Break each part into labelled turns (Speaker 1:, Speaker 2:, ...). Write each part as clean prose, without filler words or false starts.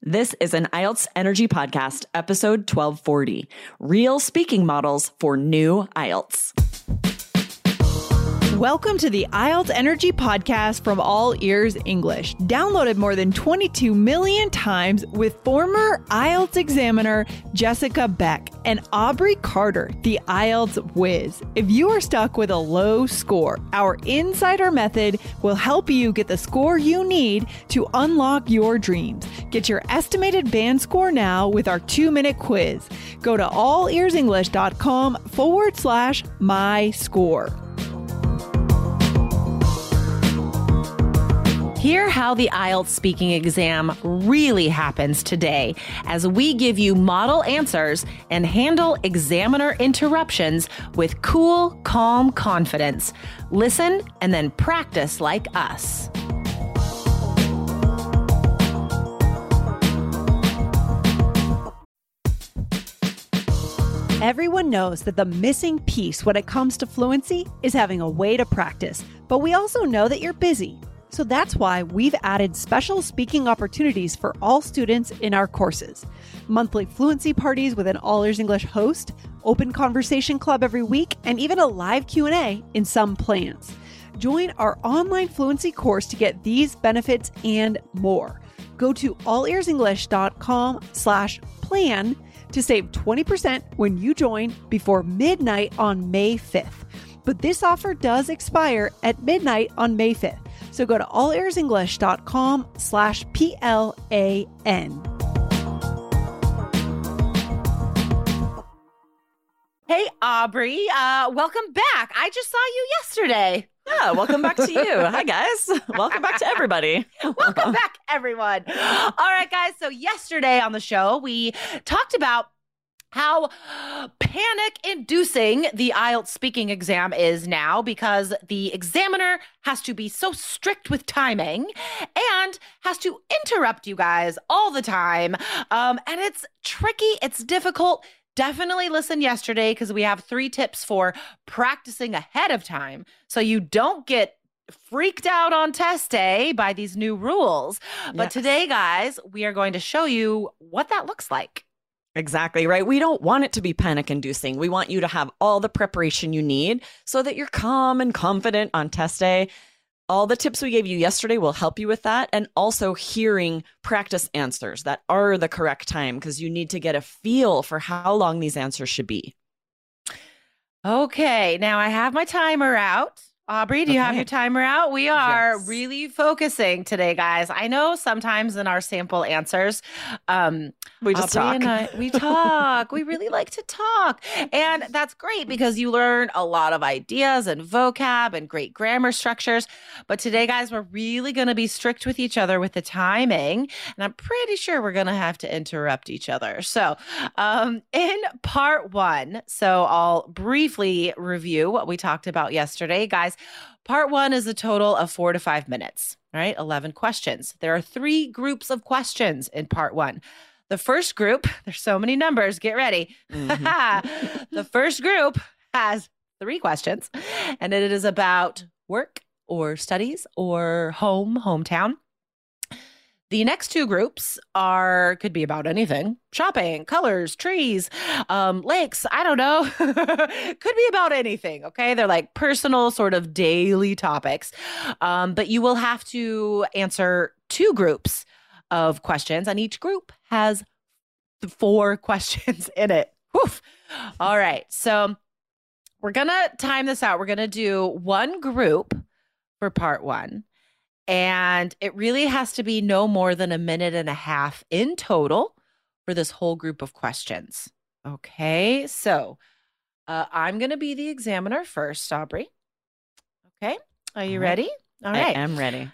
Speaker 1: This is an IELTS Energy Podcast, episode 1240, Real Speaking Models for New IELTS.
Speaker 2: Welcome to the IELTS Energy Podcast from All Ears English, downloaded more than 22 million times with former IELTS examiner Jessica Beck and Aubrey Carter, the IELTS whiz. If you are stuck with a low score, our Insider Method will help you get the score you need to unlock your dreams. Get your estimated band score now with our 2-minute quiz. Go to allearsenglish.com/my score.
Speaker 3: Hear how the IELTS speaking exam really happens today as we give you model answers and handle examiner interruptions with cool, calm confidence. Listen and then practice like us.
Speaker 2: Everyone knows that the missing piece when it comes to fluency is having a way to practice, but we also know that you're busy. So that's why we've added special speaking opportunities for all students in our courses. Monthly fluency parties with an All Ears English host, open conversation club every week, and even a live Q&A in some plans. Join our online fluency course to get these benefits and more. Go to allearsenglish.com/plan to save 20% when you join before midnight on May 5th. But this offer does expire at midnight on May 5th. So go to allearsenglish.com/PLAN.
Speaker 3: Hey, Aubrey, welcome back. I just saw you yesterday.
Speaker 1: Yeah, welcome back to you. Hi, guys. Welcome back to everybody.
Speaker 3: Welcome back, everyone. All right, guys. So yesterday on the show, we talked about how panic-inducing the IELTS speaking exam is now because the examiner has to be so strict with timing and has to interrupt you guys all the time. And it's tricky. It's difficult. Definitely listen yesterday because we have 3 tips for practicing ahead of time so you don't get freaked out on test day by these new rules. But today, guys, we are going to show you what that looks like.
Speaker 1: Exactly, right? We don't want it to be panic-inducing. We want you to have all the preparation you need so that you're calm and confident on test day. All the tips we gave you yesterday will help you with that, and also hearing practice answers that are the correct time because you need to get a feel for how long these answers should be.
Speaker 3: Okay, now I have my timer out. Aubrey, do you have your timer out? We are really focusing today, guys. I know sometimes in our sample answers,
Speaker 1: we just
Speaker 3: Aubrey
Speaker 1: talk.
Speaker 3: We talk. We really like to talk. And that's great because you learn a lot of ideas and vocab and great grammar structures. But today, guys, we're really going to be strict with each other with the timing. And I'm pretty sure we're going to have to interrupt each other. So in part 1, so I'll briefly review what we talked about yesterday, guys. Part 1 is a total of 4 to 5 minutes, right? 11 questions. There are 3 groups of questions in part 1. The first group, there's so many numbers, get ready. The first group has 3 questions, and it is about work or studies or hometown. The next 2 groups could be about anything. Shopping, colors, trees, lakes, I don't know. Could be about anything, okay? They're like personal sort of daily topics. But you will have to answer 2 groups of questions, and each group has 4 questions in it. Woof. All right, so we're going to time this out. We're going to do 1 group for part 1. And it really has to be no more than 1.5 minutes in total for this whole group of questions. Okay, so I'm going to be the examiner first, Aubrey. Okay, are you ready? All right.
Speaker 1: I am ready.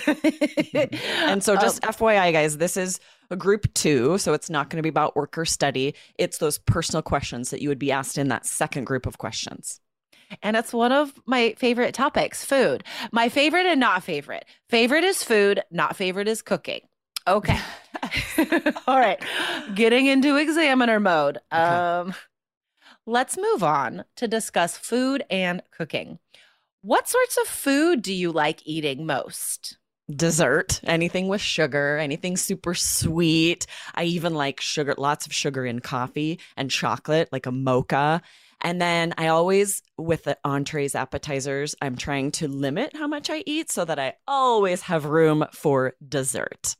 Speaker 1: And so just FYI, guys, this is a group 2, so it's not going to be about work or study. It's those personal questions that you would be asked in that second group of questions.
Speaker 3: And it's one of my favorite topics, food. My favorite and not favorite. Favorite is food, not favorite is cooking. Okay. All right. Getting into examiner mode.
Speaker 1: Okay.
Speaker 3: Let's move on to discuss food and cooking. What sorts of food do you like eating most?
Speaker 1: Dessert, anything with sugar, anything super sweet. I even like sugar, lots of sugar in coffee and chocolate, like a mocha. And then I always, with the entrees, appetizers, I'm trying to limit how much I eat so that I always have room for dessert.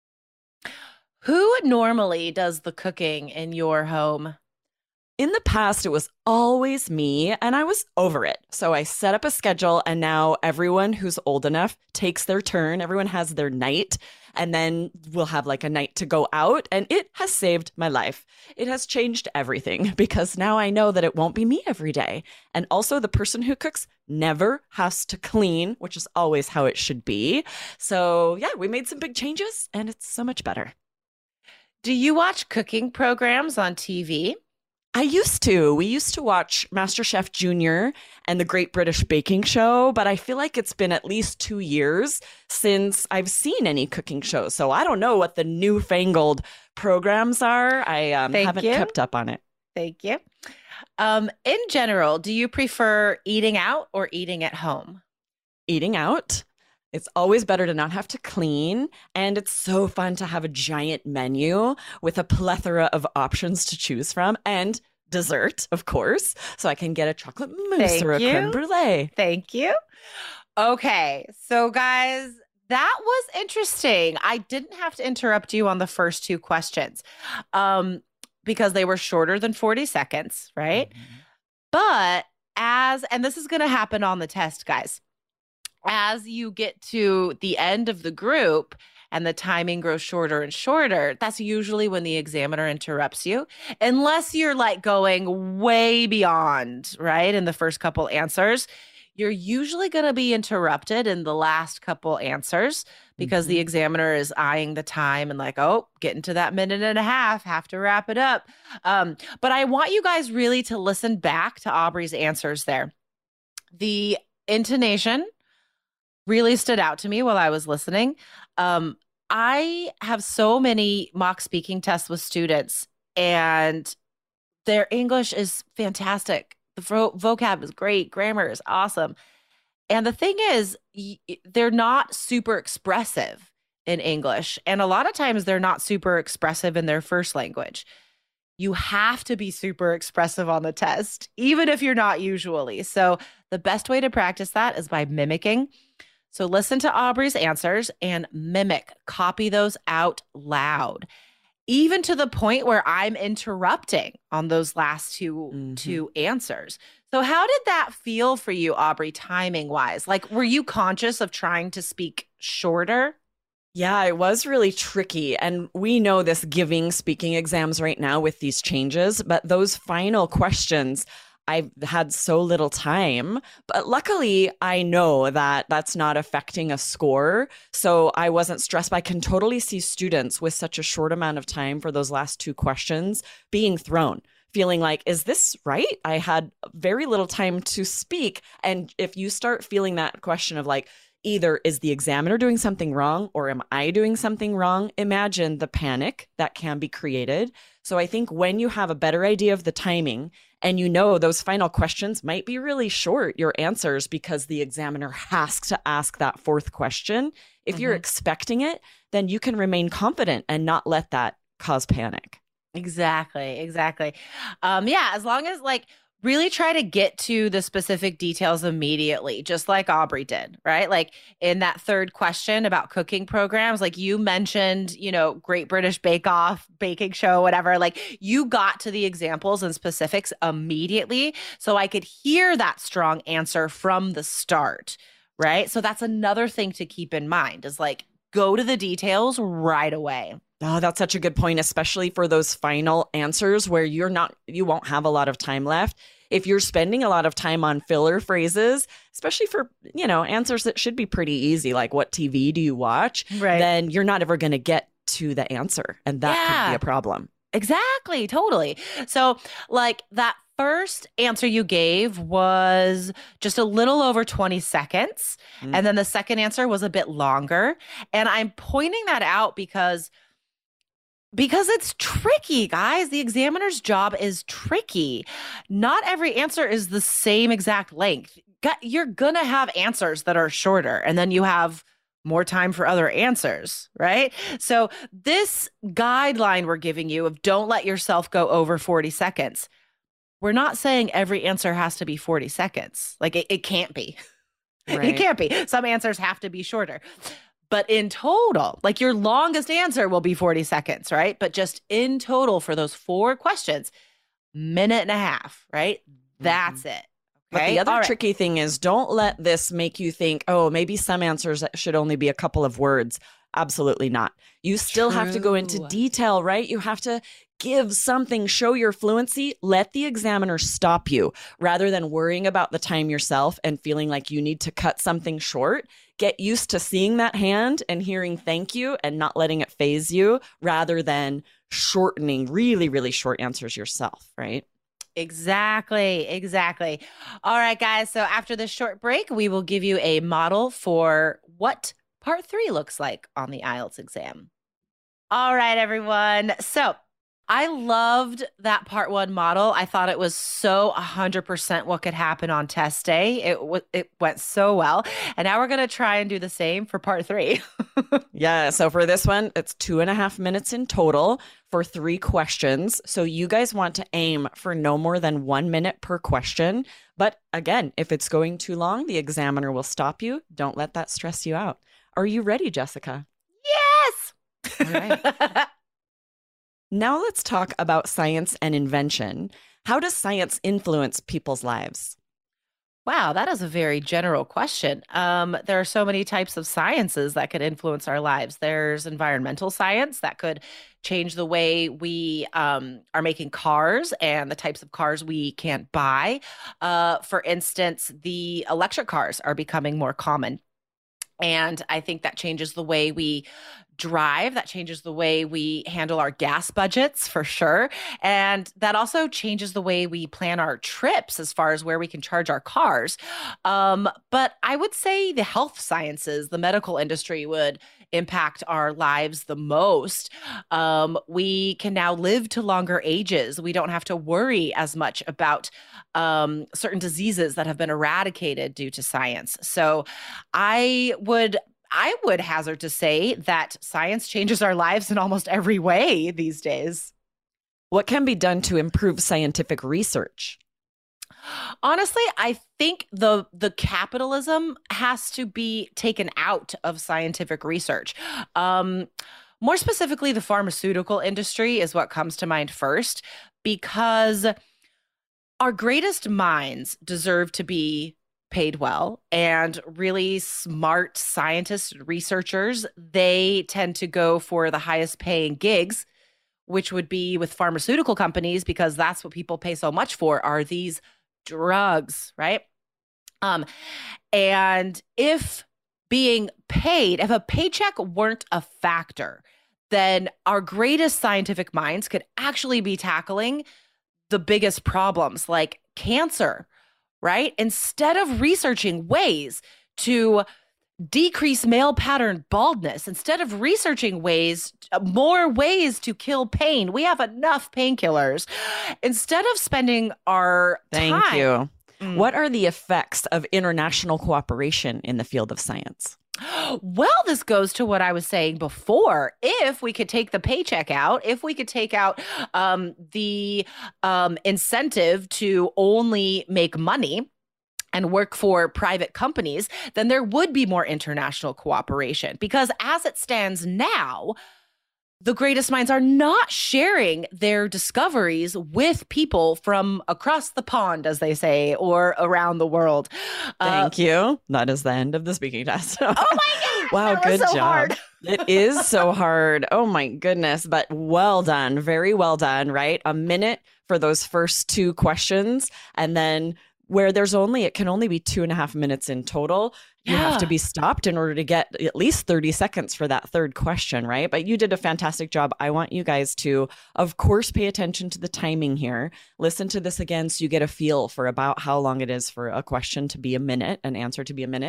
Speaker 3: Who normally does the cooking in your home?
Speaker 1: In the past, it was always me, and I was over it. So I set up a schedule, and now everyone who's old enough takes their turn. Everyone has their night, and then we'll have like a night to go out. And it has saved my life. It has changed everything because now I know that it won't be me every day. And also, the person who cooks never has to clean, which is always how it should be. So yeah, we made some big changes, and it's so much better.
Speaker 3: Do you watch cooking programs on TV?
Speaker 1: I used to. We used to watch MasterChef Junior and the Great British Baking Show, but I feel like it's been at least 2 years since I've seen any cooking shows. So I don't know what the newfangled programs are. I haven't kept up on it.
Speaker 3: Thank you. In general, do you prefer eating out or eating at home?
Speaker 1: Eating out. It's always better to not have to clean. And it's so fun to have a giant menu with a plethora of options to choose from and dessert, of course. So I can get a chocolate mousse or a creme brulee.
Speaker 3: Thank you. Okay. So, guys, that was interesting. I didn't have to interrupt you on the first 2 questions because they were shorter than 40 seconds, right? Mm-hmm. But and this is going to happen on the test, guys. As you get to the end of the group and the timing grows shorter and shorter, that's usually when the examiner interrupts you, unless you're like going way beyond, right? In the first couple answers, you're usually going to be interrupted in the last couple answers because the examiner is eyeing the time and like, oh, getting to that minute and a half, have to wrap it up. But I want you guys really to listen back to Aubrey's answers there. The intonation really stood out to me while I was listening. I have so many mock speaking tests with students, and their English is fantastic. The vocab is great. Grammar is awesome. And the thing is, they're not super expressive in English. And a lot of times they're not super expressive in their first language. You have to be super expressive on the test, even if you're not usually. So the best way to practice that is by mimicking. So listen to Aubrey's answers and mimic, copy those out loud, even to the point where I'm interrupting on those last two answers. So how did that feel for you, Aubrey, timing wise? Like, were you conscious of trying to speak shorter?
Speaker 1: Yeah, it was really tricky. And we know this giving speaking exams right now with these changes, but those final questions, I've had so little time, but luckily I know that that's not affecting a score. So I wasn't stressed. I can totally see students with such a short amount of time for those last 2 questions being thrown, feeling like, is this right? I had very little time to speak. And if you start feeling that question of like, either is the examiner doing something wrong or am I doing something wrong? Imagine the panic that can be created. So I think when you have a better idea of the timing and you know those final questions might be really short, your answers, because the examiner has to ask that 4th question. If you're expecting it, then you can remain confident and not let that cause panic.
Speaker 3: Exactly. Yeah, as long as like really try to get to the specific details immediately, just like Aubrey did, right? Like in that 3rd question about cooking programs, like you mentioned, Great British Bake Off, baking show, whatever, like you got to the examples and specifics immediately. So I could hear that strong answer from the start, right? So that's another thing to keep in mind is like, go to the details right away.
Speaker 1: Oh, that's such a good point, especially for those final answers where you won't have a lot of time left. If you're spending a lot of time on filler phrases, especially for, answers that should be pretty easy, like what TV do you watch,
Speaker 3: right,
Speaker 1: then you're not ever going to get to the answer. And that could be a problem.
Speaker 3: Exactly. Totally. So like that first answer you gave was just a little over 20 seconds. And then the second answer was a bit longer. And I'm pointing that out because it's tricky, guys. The examiner's job is tricky. Not every answer is the same exact length. You're going to have answers that are shorter, and then you have more time for other answers, right? So this guideline we're giving you of don't let yourself go over 40 seconds. We're not saying every answer has to be 40 seconds. Like it can't be.
Speaker 1: Right.
Speaker 3: It can't be. Some answers have to be shorter. But in total, like your longest answer will be 40 seconds, right? But just in total for those 4 questions, minute and a half, right? That's it.
Speaker 1: But the other tricky thing is don't let this make you think, oh, maybe some answers should only be a couple of words. Absolutely not. You still have to go into detail, right? You have to give something, show your fluency, let the examiner stop you rather than worrying about the time yourself and feeling like you need to cut something short. Get used to seeing that hand and hearing thank you and not letting it phase you rather than shortening really, really short answers yourself, right?
Speaker 3: Exactly. All right, guys. So after this short break, we will give you a model for what part 3 looks like on the IELTS exam. All right, everyone. So I loved that part 1 model. I thought it was so 100% what could happen on test day. It went so well. And now we're going to try and do the same for part 3.
Speaker 1: Yeah. So for this one, it's 2.5 minutes in total for 3 questions. So you guys want to aim for no more than 1 minute per question. But again, if it's going too long, the examiner will stop you. Don't let that stress you out. Are you ready, Jessica?
Speaker 3: Yes.
Speaker 1: All right. Now let's talk about science and invention. How does science influence people's lives?
Speaker 3: Wow, that is a very general question. There are so many types of sciences that could influence our lives. There's environmental science that could change the way we are making cars and the types of cars we can't buy. For instance, the electric cars are becoming more common. And I think that changes the way we drive, that changes the way we handle our gas budgets for sure. And that also changes the way we plan our trips as far as where we can charge our cars. But I would say the health sciences, the medical industry would impact our lives the most. We can now live to longer ages. We don't have to worry as much about certain diseases that have been eradicated due to science. So I would hazard to say that science changes our lives in almost every way these days.
Speaker 1: What can be done to improve scientific research?
Speaker 3: Honestly, I think the capitalism has to be taken out of scientific research. More specifically, the pharmaceutical industry is what comes to mind first, because our greatest minds deserve to be paid well, and really smart scientists, researchers, they tend to go for the highest paying gigs, which would be with pharmaceutical companies, because that's what people pay so much for, are these drugs, right? And if being paid, if a paycheck weren't a factor, then our greatest scientific minds could actually be tackling the biggest problems like cancer, right? Instead of researching ways to decrease male pattern baldness, instead of researching more ways to kill pain, we have enough painkillers. Instead of spending our time.
Speaker 1: Thank you. What are the effects of international cooperation in the field of science?
Speaker 3: Well, this goes to what I was saying before. If we could take the paycheck out, if we could take out the incentive to only make money and work for private companies, then there would be more international cooperation. Because as it stands now, the greatest minds are not sharing their discoveries with people from across the pond, as they say, or around the world.
Speaker 1: Thank you. That is the end of the speaking test.
Speaker 3: Oh my gosh.
Speaker 1: Wow, good
Speaker 3: so
Speaker 1: job.
Speaker 3: Hard.
Speaker 1: It is so hard. Oh my goodness. But well done. Very well done, right? A minute for those first 2 questions. And then where it can only be 2.5 minutes in total. You have to be stopped in order to get at least 30 seconds for that third question, right? But you did a fantastic job. I want you guys to, of course, pay attention to the timing here. Listen to this again so you get a feel for about how long it is for a question to be a minute, an answer to be a minute.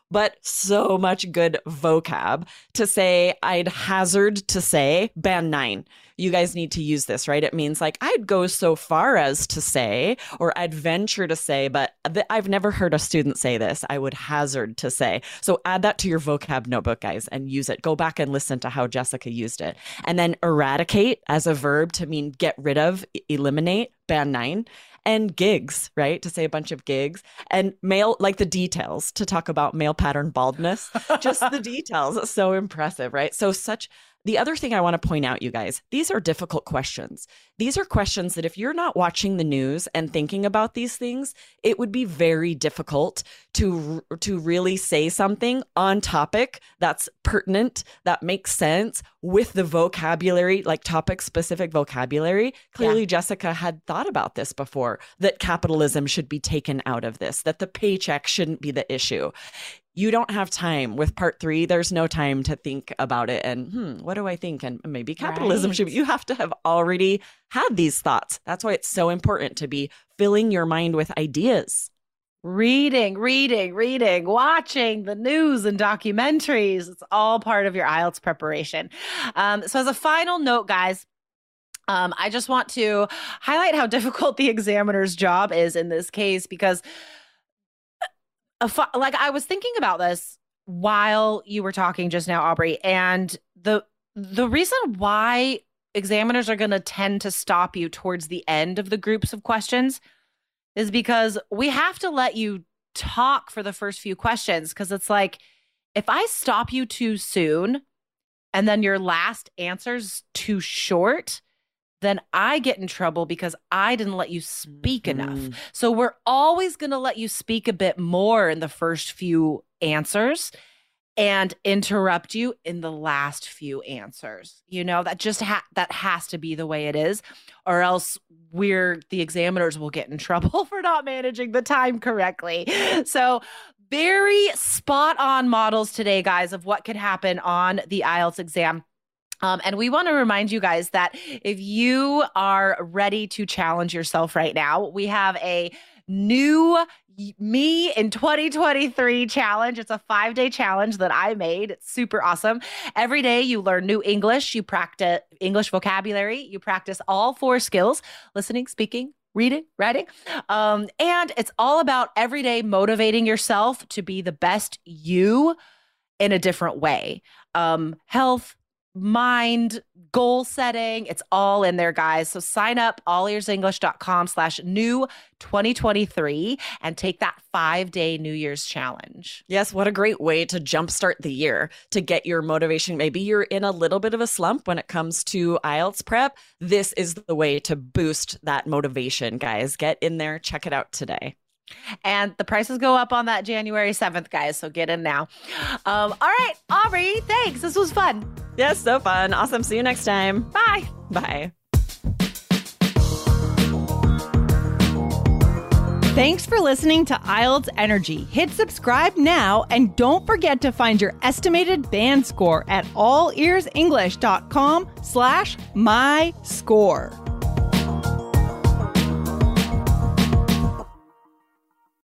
Speaker 1: but so much good vocab to say. I'd hazard to say band 9. You guys need to use this, right? It means like I'd go so far as to say, or I'd venture to say, but I've never heard a student say this. I would hazard to say. So add that to your vocab notebook, guys, and use it. Go back and listen to how Jessica used it. And then eradicate as a verb to mean get rid of, eliminate, band 9. And gigs, right? To say a bunch of gigs. And male, like the details, to talk about male pattern baldness. Just the details. It's so impressive, right? So the other thing I want to point out, you guys, these are difficult questions. These are questions that if you're not watching the news and thinking about these things, it would be very difficult to really say something on topic that's pertinent, that makes sense with the vocabulary, like topic-specific vocabulary. Clearly, Jessica had thought about this before, that capitalism should be taken out of this, that the paycheck shouldn't be the issue. You don't have time with part 3. There's no time to think about it. And what do I think? And maybe capitalism should be. You have to have already had these thoughts. That's why it's so important to be filling your mind with ideas.
Speaker 3: Reading, watching the news and documentaries. It's all part of your IELTS preparation. So as a final note, guys, I just want to highlight how difficult the examiner's job is in this case, because like I was thinking about this while you were talking just now, Aubrey, and the reason why examiners are going to tend to stop you towards the end of the groups of questions is because we have to let you talk for the first few questions. Because it's like, if I stop you too soon and then your last answer's too short, then I get in trouble because I didn't let you speak enough. So we're always going to let you speak a bit more in the first few answers and interrupt you in the last few answers. You know, that just that has to be the way it is, or else the examiners will get in trouble for not managing the time correctly. So very spot on models today, guys, of what could happen on the IELTS exam. And we want to remind you guys that if you are ready to challenge yourself right now, we have a new Me in 2023 challenge. It's a 5-day challenge that I made. It's super awesome. Every day you learn new English, you practice English vocabulary, you practice all 4 skills: listening, speaking, reading, writing. And it's all about every day motivating yourself to be the best you in a different way. Health, mind, goal setting, it's all in there, guys. So sign up allearsenglish.com/new2023 and take that 5-day New Year's challenge.
Speaker 1: Yes, what a great way to jumpstart the year, to get your motivation. Maybe you're in a little bit of a slump when it comes to IELTS prep. This is the way to boost that motivation, guys. Get in there, check it out today.
Speaker 3: And the prices go up on that January 7th, guys, so get in now. All right, Aubrey, thanks. This was fun.
Speaker 1: Yes, so fun. Awesome. See you next time.
Speaker 3: Bye.
Speaker 1: Bye.
Speaker 2: Thanks for listening to IELTS Energy. Hit subscribe now, and don't forget to find your estimated band score at allearsenglish.com/myscore.